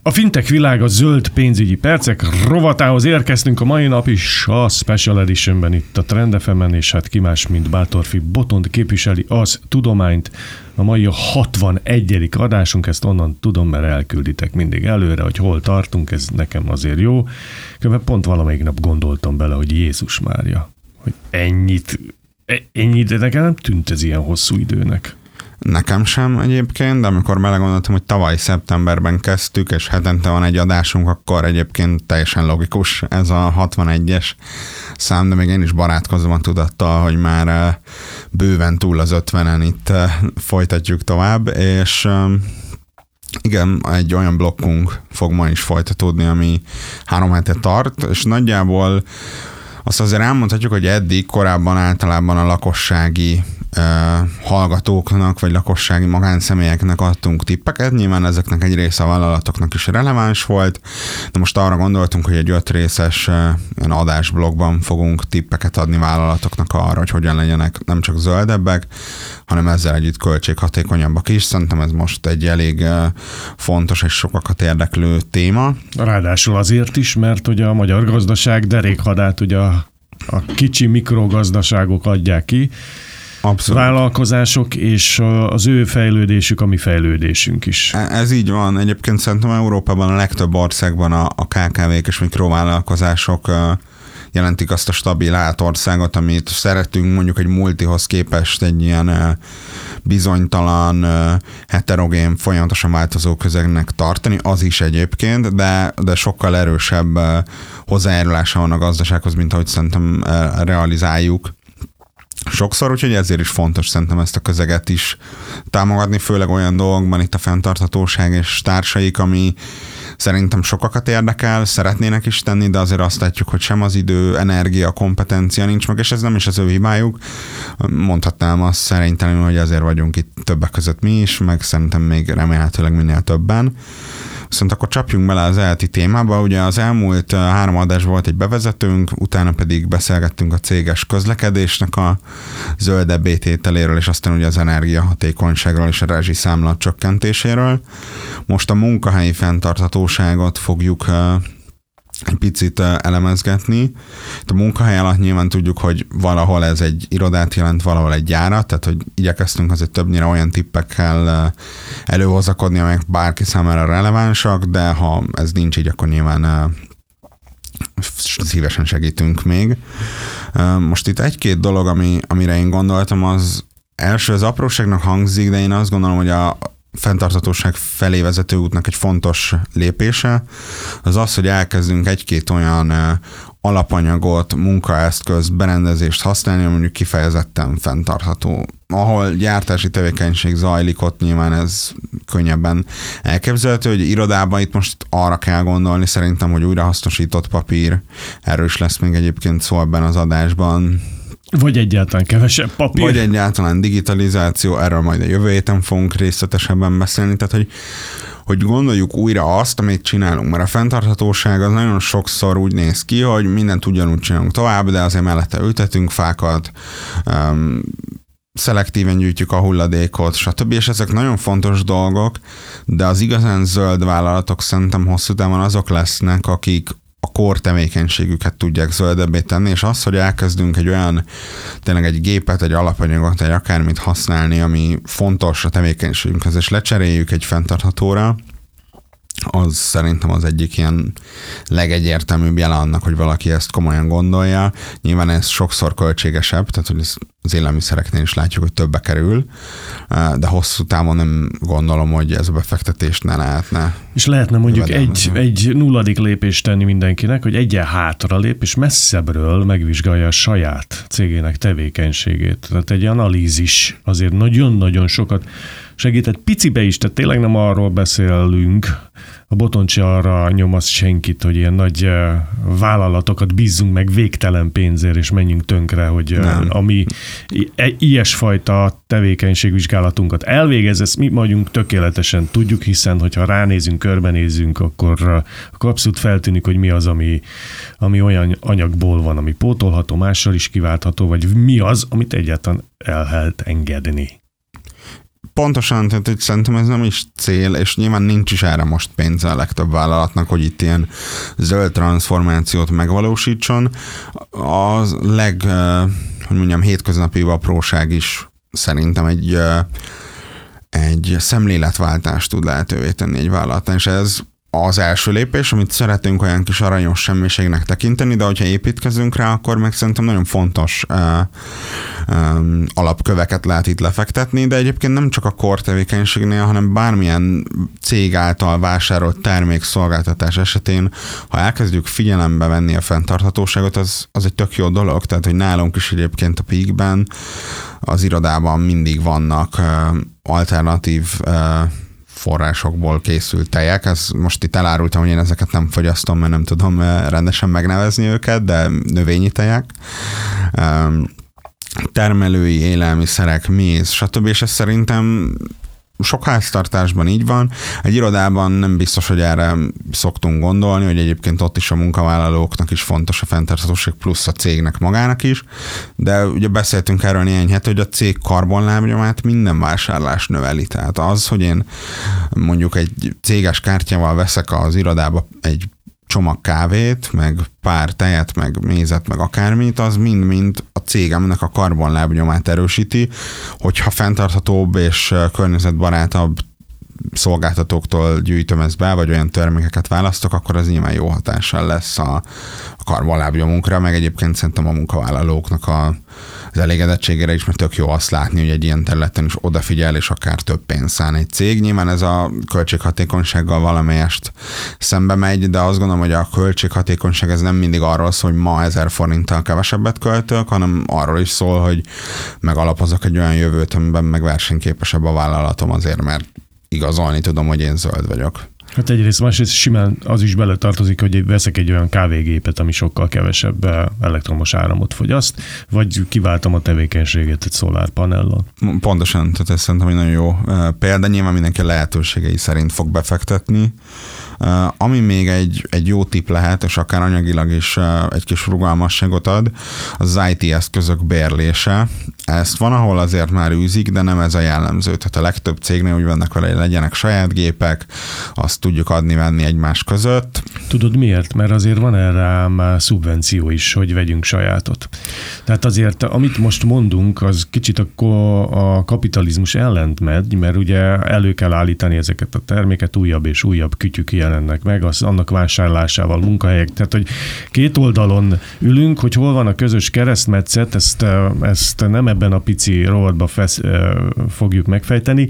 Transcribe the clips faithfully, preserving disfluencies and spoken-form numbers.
A fintech világ a zöld pénzügyi percek rovatához érkeztünk a mai nap is a Special Editionben itt a Trend ef emen, és hát ki más, mint Bátorfi Botond képviseli az tudományt. A mai a hatvanegyedik adásunk, ezt onnan tudom, mert elkülditek mindig előre, hogy hol tartunk, ez nekem azért jó. Mert pont valamelyik nap gondoltam bele, hogy Jézus Mária, hogy ennyit, ennyit, de nekem nem tűnt ez ilyen hosszú időnek. Nekem sem egyébként, de amikor belegondoltam, hogy tavaly szeptemberben kezdtük, és hetente van egy adásunk, akkor egyébként teljesen logikus ez a hatvanegyes szám, de még én is barátkozom a tudattal, hogy már bőven túl az ötvenen itt folytatjuk tovább, és igen, egy olyan blokkunk fog ma is folytatódni, ami három hete tart, és nagyjából azt azért elmondhatjuk, hogy eddig korábban általában a lakossági uh, hallgatóknak, vagy lakossági magánszemélyeknek adtunk tippeket. Nyilván ezeknek egy része a vállalatoknak is releváns volt, de most arra gondoltunk, hogy egy öt részes uh, ilyen adásblogban fogunk tippeket adni vállalatoknak arra, hogy hogyan legyenek nem csak zöldebbek, hanem ezzel együtt költséghatékonyabbak is. Szerintem ez most egy elég uh, fontos és sokakat érdeklő téma. Ráadásul azért is, mert ugye a magyar gazdaság derékhadát ugye a a kicsi mikrogazdaságok adják ki, abszolút. Vállalkozások, és az ő fejlődésük, a mi fejlődésünk is. Ez így van. Egyébként szerintem Európában a legtöbb országban a, a ká ká vék és mikrovállalkozások jelentik azt a stabil átországot, amit szeretünk mondjuk egy multihoz képest egy ilyen bizonytalan, heterogén, folyamatosan változó közegnek tartani, az is egyébként, de, de sokkal erősebb hozzájárulása van a gazdasághoz, mint ahogy szerintem realizáljuk sokszor, úgyhogy ezért is fontos szerintem ezt a közeget is támogatni, főleg olyan dolgokban itt a fenntarthatóság és társaik, ami szerintem sokakat érdekel, szeretnének is tenni, de azért azt látjuk, hogy sem az idő, energia, kompetencia nincs meg, és ez nem is az ő hibájuk. Mondhatnám azt szerénytelenül, hogy azért vagyunk itt többek között mi is, meg szerintem még remélhetőleg minél többen. Viszont akkor csapjunk bele az elti témába. Ugye az elmúlt három adás volt egy bevezetőnk, utána pedig beszélgettünk a céges közlekedésnek a zöldebb étételéről, és aztán ugye az energiahatékonyságról és a rezsiszámla csökkentéséről. Most a munkahelyi fenntarthatóságot fogjuk egy picit elemezgetni. Itt a munkahely alatt nyilván tudjuk, hogy valahol ez egy irodát jelent, valahol egy gyárat, tehát hogy igyekeztünk azért többnyire olyan tippekkel előhozakodni, amelyek bárki számára relevánsak, de ha ez nincs így, akkor nyilván szívesen segítünk még. Most itt egy-két dolog, ami, amire én gondoltam, az első, az apróságnak hangzik, de én azt gondolom, hogy a fenntarthatóság felé vezető útnak egy fontos lépése, az az, hogy elkezdünk egy-két olyan alapanyagot, munkaeszköz, berendezést használni, ami mondjuk kifejezetten fenntartható. Ahol gyártási tevékenység zajlik, ott nyilván ez könnyebben elképzelhető, hogy irodában itt most arra kell gondolni, szerintem, hogy újrahasznosított papír, erről is lesz még egyébként szó ebben az adásban. Vagy egyáltalán kevesebb papír. Vagy egyáltalán digitalizáció, erről majd a jövő héten fogunk részletesebben beszélni, tehát hogy, hogy gondoljuk újra azt, amit csinálunk, mert a fenntarthatóság az nagyon sokszor úgy néz ki, hogy mindent ugyanúgy csinálunk tovább, de azért mellette ültetünk fákat, um, szelektíven gyűjtjük a hulladékot, stb. És ezek nagyon fontos dolgok, de az igazán zöld vállalatok szerintem hosszú távon azok lesznek, akik a core tevékenységüket tudják zöldebbé tenni, és az, hogy elkezdünk egy olyan, tényleg egy gépet, egy alapanyagot, egy akármit használni, ami fontos a tevékenységünkhez, és lecseréljük egy fenntarthatóra, az szerintem az egyik ilyen legegyértelműbb jele annak, hogy valaki ezt komolyan gondolja. Nyilván ez sokszor költségesebb, tehát hogy az élelmiszereknél is látjuk, hogy többe kerül, de hosszú távon nem gondolom, hogy ez a befektetést ne lehetne. És lehetne mondjuk egy, egy nulladik lépést tenni mindenkinek, hogy egyen hátra lép, és messzebbről megvizsgálja a saját cégének tevékenységét. Tehát egy analízis azért nagyon-nagyon sokat segített picibe is, tehát tényleg nem arról beszélünk, a Botond se arra nyomaszt senkit, hogy ilyen nagy vállalatokat bízzunk meg végtelen pénzért, és menjünk tönkre, hogy nem. Ami ilyesfajta tevékenységvizsgálatunkat elvégez, ezt mi vagyunk tökéletesen tudjuk, hiszen hogyha ránézünk, körbenézünk, akkor, akkor abszolút feltűnik, hogy mi az, ami, ami olyan anyagból van, ami pótolható, mással is kiváltható, vagy mi az, amit egyáltalán el lehet engedni. Pontosan, tehát hogy szerintem ez nem is cél, és nyilván nincs is erre most pénze a legtöbb vállalatnak, hogy itt ilyen zöld transformációt megvalósítson. Az leg, hogy mondjam, hétköznapi apróság is szerintem egy, egy szemléletváltást tud lehetővé tenni egy vállalatán, és ez az első lépés, amit szeretünk olyan kis aranyos semmiségnek tekinteni, de hogyha építkezünk rá, akkor meg szerintem nagyon fontos uh, um, alapköveket lehet itt lefektetni, de egyébként nem csak a core tevékenységnél, hanem bármilyen cég által vásárolt termékszolgáltatás esetén, ha elkezdjük figyelembe venni a fenntarthatóságot, az, az egy tök jó dolog, tehát hogy nálunk is egyébként a Peakben, az irodában mindig vannak uh, alternatív uh, forrásokból készült tejek. Ez most itt elárultam, hogy én ezeket nem fogyasztom, mert nem tudom rendesen megnevezni őket, de növényi tejek. Termelői élelmiszerek, méz, stb. És ez szerintem sok háztartásban így van. Egy irodában nem biztos, hogy erre szoktunk gondolni, hogy egyébként ott is a munkavállalóknak is fontos a fenntarthatóság, plusz a cégnek magának is, de ugye beszéltünk erről néhány hete, hogy a cég karbonlábnyomát minden vásárlás növeli. Tehát az, hogy én mondjuk egy céges kártyával veszek az irodába egy csomag kávét, meg pár tejet, meg mézet, meg akármit, az mind-mind a cégemnek a karbonlábnyomát erősíti, hogyha fenntarthatóbb és környezetbarátabb szolgáltatóktól gyűjtöm ezt be, vagy olyan termékeket választok, akkor az nyilván jó hatással lesz a, a karbonlábnyomunkra, meg egyébként szerintem a munkavállalóknak a, az elégedettségére is, mert tök jó azt látni, hogy egy ilyen területen is odafigyel, és akár több pénzt szán egy cég. Nyilván ez a költséghatékonysággal valamelyest szembe megy, de azt gondolom, hogy a költséghatékonyság ez nem mindig arról szól, hogy ma ezer forinttal kevesebbet költök, hanem arról is szól, hogy megalapozok egy olyan jövőt, amiben meg versenyképesebb a vállalatom azért, mert igazolni tudom, hogy én zöld vagyok. Hát egyrészt, másrészt simán az is beletartozik, hogy veszek egy olyan kávégépet, ami sokkal kevesebb elektromos áramot fogyaszt, vagy kiváltam a tevékenységet egy szolárpanellal. Pontosan, tehát ez szerintem egy nagyon jó példa, nyilván mindenki lehetőségei szerint fog befektetni. Uh, ami még egy, egy jó tipp lehet, és akár anyagilag is uh, egy kis rugalmasságot ad, az, az i té eszközök bérlése. Ezt van, ahol azért már űzik, de nem ez a jellemző. Tehát a legtöbb cégnél úgy vannak vele, hogy legyenek saját gépek, azt tudjuk adni-venni egymás között. Tudod miért? Mert azért van erre már szubvenció is, hogy vegyünk sajátot. Tehát azért, amit most mondunk, az kicsit akkor a kapitalizmus ellent megy, mert ugye elő kell állítani ezeket a terméket, újabb és újabb kütyük jelennek meg, az, annak vásárlásával, munkahelyek. Tehát, hogy két oldalon ülünk, hogy hol van a közös keresztmetszet, ezt, ezt nem ebben a pici rovatba fesz, fogjuk megfejteni,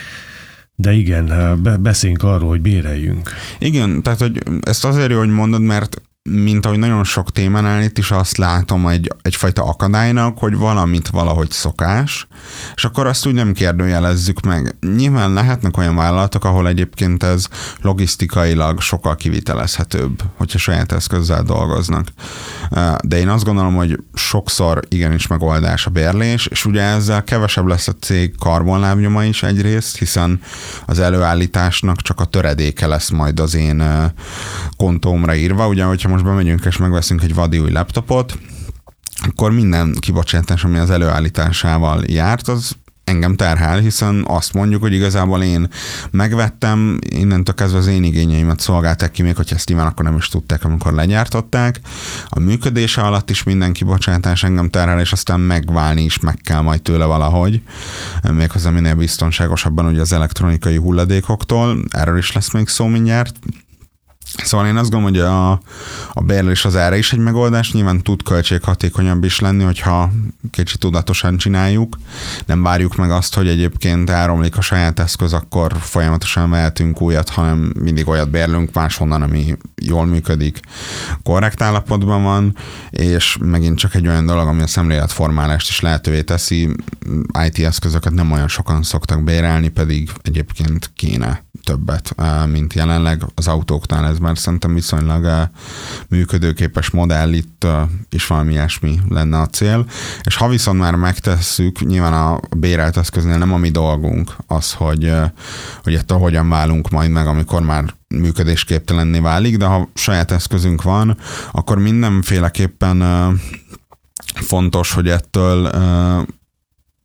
de igen, beszéljünk arról, hogy béreljünk. Igen, tehát hogy ezt azért jó, hogy mondod, mert mint ahogy nagyon sok témánál itt is azt látom egy, egyfajta akadálynak, hogy valamit valahogy szokás, és akkor azt úgy nem kérdőjelezzük meg. Nyilván lehetnek olyan vállalatok, ahol egyébként ez logisztikailag sokkal kivitelezhetőbb, hogyha saját eszközzel dolgoznak. De én azt gondolom, hogy sokszor igenis megoldás a bérlés, és ugye ezzel kevesebb lesz a cég karbonlábnyoma is egyrészt, hiszen az előállításnak csak a töredéke lesz majd az én kontómra írva. Ugye, hogyha most bemegyünk és megveszünk egy vadi új laptopot, akkor minden kibocsátás, ami az előállításával járt, az engem terhel, hiszen azt mondjuk, hogy igazából én megvettem, innentől kezdve az én igényeimet szolgálták ki, még hogyha ezt nyilván akkor nem is tudták, amikor legyártották. A működése alatt is minden kibocsátás engem terhel, és aztán megválni is meg kell majd tőle valahogy, méghozzá minél biztonságosabban ugye az elektronikai hulladékoktól, erről is lesz még szó mindjárt. Szóval én azt gondolom, hogy a, a bérlés az erre is egy megoldás, nyilván tud költséghatékonyabb is lenni, hogyha kicsit tudatosan csináljuk. Nem várjuk meg azt, hogy egyébként elromlik a saját eszköz, akkor folyamatosan vehetünk újat, hanem mindig olyat bérlünk máshonnan, ami jól működik, korrekt állapotban van, és megint csak egy olyan dolog, ami a szemléletformálást is lehetővé teszi. i té eszközöket nem olyan sokan szoktak bérelni, pedig egyébként kéne többet, mint jelenleg. Az autóknál ez már szerintem viszonylag működőképes modell, itt is valami ilyesmi lenne a cél. És ha viszont már megtesszük, nyilván a bérelt eszköznél nem a mi dolgunk az, hogy, hogy ettől hogyan válunk majd meg, amikor már működésképtelenné válik, de ha saját eszközünk van, akkor mindenféleképpen fontos, hogy ettől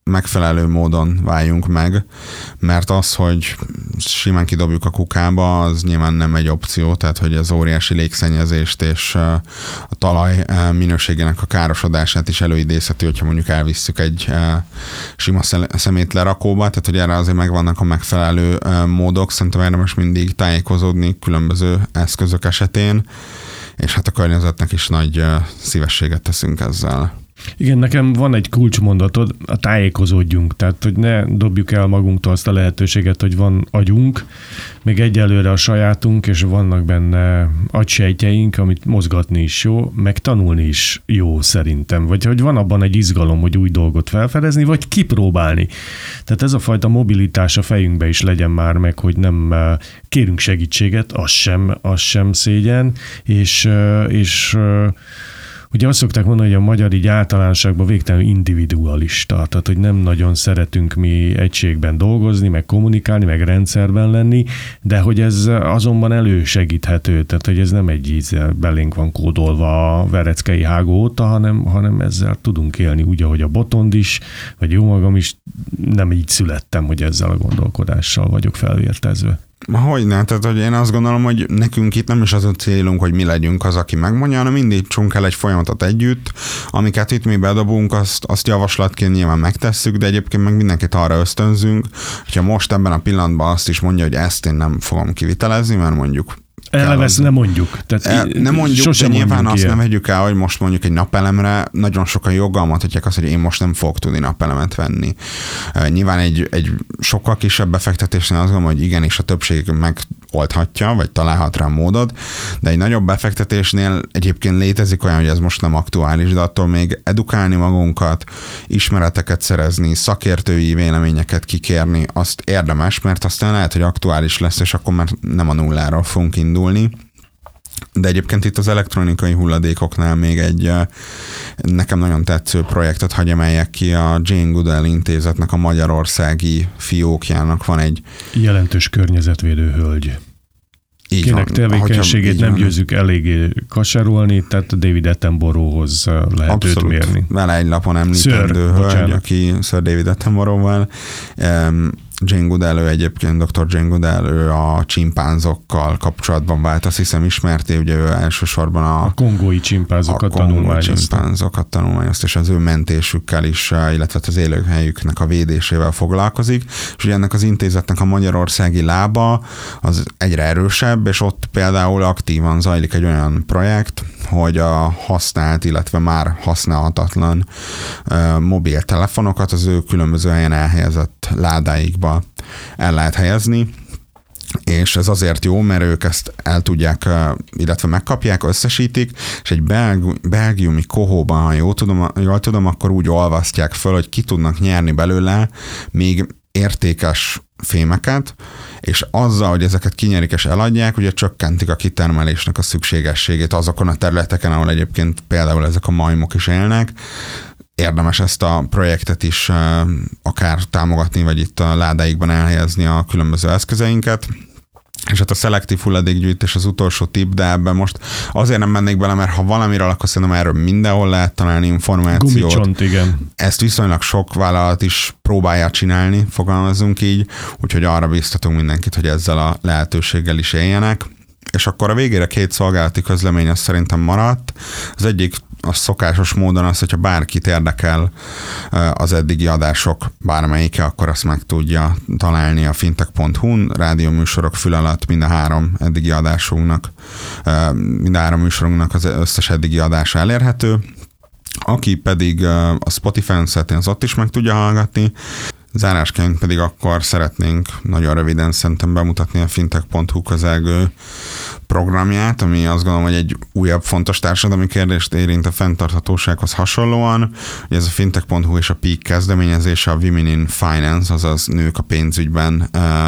megfelelő módon váljunk meg, mert az, hogy simán kidobjuk a kukába, az nyilván nem egy opció, tehát hogy az óriási légszennyezést és a talaj minőségének a károsodását is előidézheti, hogyha mondjuk elvisszük egy sima szemétlerakóba, tehát hogy erre azért megvannak a megfelelő módok, szerintem érdemes mindig tájékozódni különböző eszközök esetén, és hát a környezetnek is nagy szívességet teszünk ezzel. Igen, nekem van egy kulcsmondatod, a tájékozódjunk, tehát hogy ne dobjuk el magunktól azt a lehetőséget, hogy van agyunk, még egyelőre a sajátunk, és vannak benne agysejtjeink, amit mozgatni is jó, meg tanulni is jó szerintem, vagy hogy van abban egy izgalom, hogy új dolgot felfedezni, vagy kipróbálni. Tehát ez a fajta mobilitás a fejünkbe is legyen már meg, hogy nem kérünk segítséget, az sem, az sem szégyen, és, és ugye azt szokták mondani, hogy a magyar így általánosságban végtelenül individualista, tehát hogy nem nagyon szeretünk mi egységben dolgozni, meg kommunikálni, meg rendszerben lenni, de hogy ez azonban elősegíthető, tehát hogy ez nem egy íz belénk van kódolva a vereckei hágó óta, hanem, hanem ezzel tudunk élni úgy, ahogy a Botond is, vagy jó magam is, nem így születtem, hogy ezzel a gondolkodással vagyok felvértezve. Hogyne, tehát hogy én azt gondolom, hogy nekünk itt nem is az a célunk, hogy mi legyünk az, aki megmondja, hanem indítsunk el egy folyamatot együtt, amiket itt mi bedobunk, azt, azt javaslatként nyilván megtesszük, de egyébként meg mindenkit arra ösztönzünk, hogyha most ebben a pillanatban azt is mondja, hogy ezt én nem fogom kivitelezni, mert mondjuk Eleve ezt nem mondjuk. Tehát e, nem mondjuk, de nyilván azt nem vegyük el, hogy most mondjuk egy napelemre nagyon sokan joggal mondhatják azt, hogy én most nem fogok tudni napelemet venni. E, nyilván egy, egy sokkal kisebb befektetésnél azt gondolom, hogy igenis a többség megoldhatja, vagy találhat rá módot, de egy nagyobb befektetésnél egyébként létezik olyan, hogy ez most nem aktuális, de attól még edukálni magunkat, ismereteket szerezni, szakértői véleményeket kikérni, azt érdemes, mert aztán lehet, hogy aktuális lesz, és akkor már nem a nulláról fogunk indulni. De egyébként itt az elektronikai hulladékoknál még egy nekem nagyon tetsző projektet hagy emeljek ki, a Jane Goodall Intézetnek a magyarországi fiókjának van egy jelentős környezetvédő hölgy. Így kinek van, tevékenységét nem győzzük eléggé kasárolni, tehát David Attenborough-hoz lehet abszolút, őt mérni. Vele egy lapon említendő hölgy, bocsánat. Aki Sir David Attenborough-val. Um, Jane Goodall, ő egyébként doktor Jane Goodall, ő a csimpánzokkal kapcsolatban vált, azt hiszem ismerté, ugye ő elsősorban a, a kongói csimpánzokat tanulmányozta. csimpánzokat tanulmányozta, és az ő mentésükkel is, illetve az élőhelyüknek a védésével foglalkozik, és ugye ennek az intézetnek a magyarországi lába az egyre erősebb, és ott például aktívan zajlik egy olyan projekt, hogy a használt, illetve már használhatatlan uh, mobiltelefonokat az ő különböző helyen elhelyezett ládáikba el lehet helyezni, és ez azért jó, mert ők ezt el tudják, illetve megkapják, összesítik, és egy belg- belgiumi kohóban, ha jól tudom, jól tudom, akkor úgy olvasztják föl, hogy ki tudnak nyerni belőle még értékes fémeket, és azzal, hogy ezeket kinyerik és eladják, ugye csökkentik a kitermelésnek a szükségességét azokon a területeken, ahol egyébként például ezek a majmok is élnek. Érdemes ezt a projektet is akár támogatni, vagy itt a ládáikban elhelyezni a különböző eszközeinket. És hát a szelektív hulladékgyűjtés az utolsó tipp, de ebben most azért nem mennék bele, mert ha valamiről, akkor szerintem erről mindenhol lehet találni információt. Gumicsont, igen. Ezt viszonylag sok vállalat is próbálja csinálni, fogalmazunk így, úgyhogy arra biztatunk mindenkit, hogy ezzel a lehetőséggel is éljenek. És akkor a végére két szolgálati közlemény az szerintem maradt. Az egyik a szokásos módon az, hogyha bárkit érdekel az eddigi adások bármelyike, akkor azt meg tudja találni a fintech pont hu-n, rádióműsorok fül alatt mind a három eddigi adásunknak, mind a három műsorunknak az összes eddigi adása elérhető. Aki pedig a Spotify-on szeretné, az ott is meg tudja hallgatni. Zárásként pedig akkor szeretnénk nagyon röviden szerintem bemutatni a fintech pont hu közelgő programját, ami azt gondolom, hogy egy újabb fontos társadalmi kérdést érint a fenntarthatósághoz hasonlóan. Ugye ez a fintech pont hu és a Peak kezdeményezése, a Women in Finance, azaz nők a pénzügyben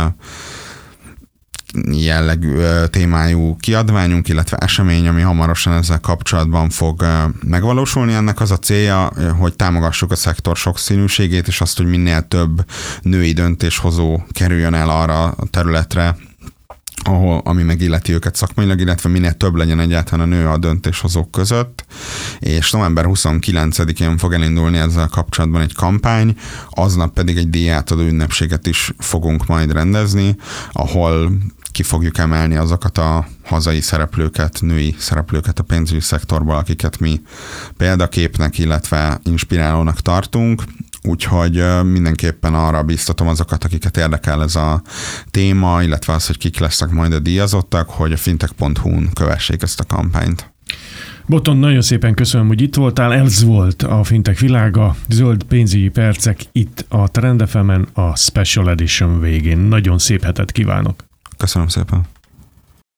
jellegű témájú kiadványunk, illetve esemény, ami hamarosan ezzel kapcsolatban fog megvalósulni. Ennek az a célja, hogy támogassuk a szektor sokszínűségét, és azt, hogy minél több női döntéshozó kerüljön el arra a területre, ahol, ami megilleti őket szakmailag, illetve minél több legyen egyáltalán a nő a döntéshozók között, és november huszonkilencedikén fog elindulni ezzel kapcsolatban egy kampány, aznap pedig egy díjátadó ünnepséget is fogunk majd rendezni, ahol ki fogjuk emelni azokat a hazai szereplőket, női szereplőket a pénzügyi szektorból, akiket mi példaképnek, illetve inspirálónak tartunk. Úgyhogy mindenképpen arra biztatom azokat, akiket érdekel ez a téma, illetve az, hogy kik lesznek majd a díjazottak, hogy a fintech pont hu-n kövessék ezt a kampányt. Botond, nagyon szépen köszönöm, hogy itt voltál. Ez volt a Fintech világa. Zöld pénzügyi percek itt a Trend ef emen a Special Edition végén. Nagyon szép hetet kívánok! Köszönöm szépen!